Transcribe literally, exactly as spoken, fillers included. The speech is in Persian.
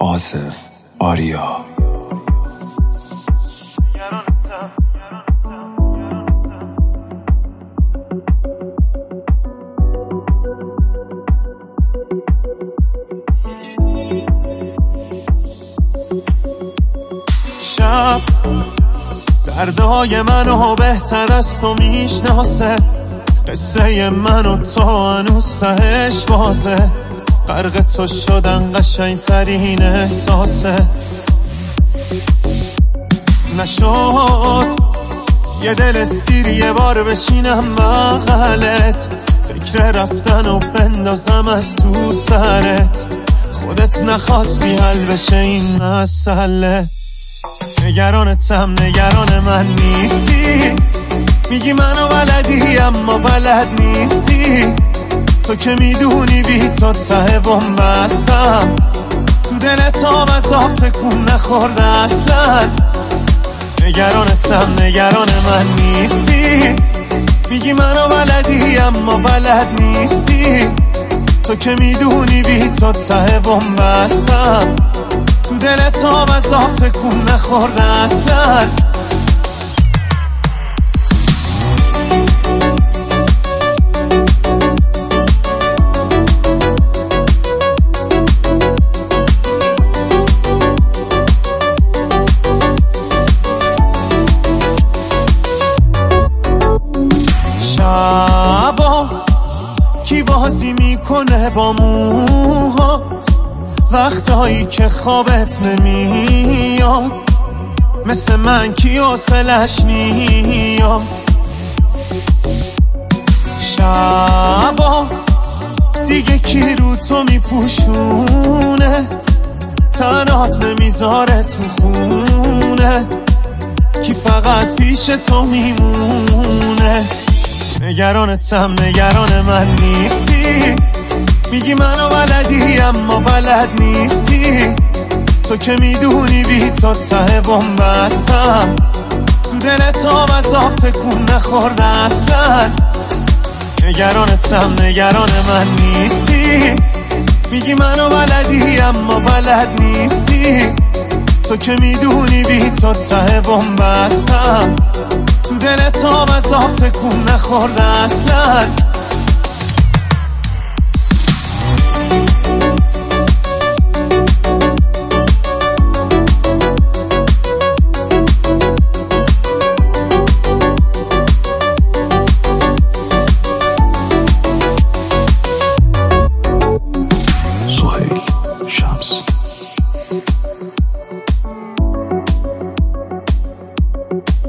آصف آریا. شب دردهای منو بهتر از تو میشناسه، قصه منو تو هنوز تهش بازه، غرق تو شدن قشنگ ترین احساسه. نشد یه دل سیر یه بار بشینم بغلت، فکر رفتن و بندازم از تو سرت، خودت نخواستی حل بشه این مسئله. نگرانتم نگران من نیستی، میگی منو بلدی اما بلد نیستی، تو که میدونی بی تو ته بومبستم، تو دلت آب از آب تکون نخورده اصلا. نگرانتم نگران من نیستی، میگی منو بلدی اما بلد نیستی، تو که میدونی بی تو ته بومبستم، تو دلت آب از آب تکون نخورده اصلا. شبا کی بازی میکنه با موهات، وقتایی که خوابت نمیاد، مثل من کی حوصلش میاد. شبا دیگه کی رو تو میپوشونه، تنات نمیذاره تو خونه، کی فقط پیش تو میمونه. نگرانتم نگران من نیستی، میگی منو بلدی اما بلد نیستی، تو که میدونی بی تو ته بومبستم، تو دلت آب از آب تکون نخورده اصلا. نگرانتم نگران من نیستی، میگی منو بلدی اما بلد نیستی، تو که میدونی بی تو ته بومبستم، تو دلت آب از آب تکون نخورده اصلا. سهیل شمس.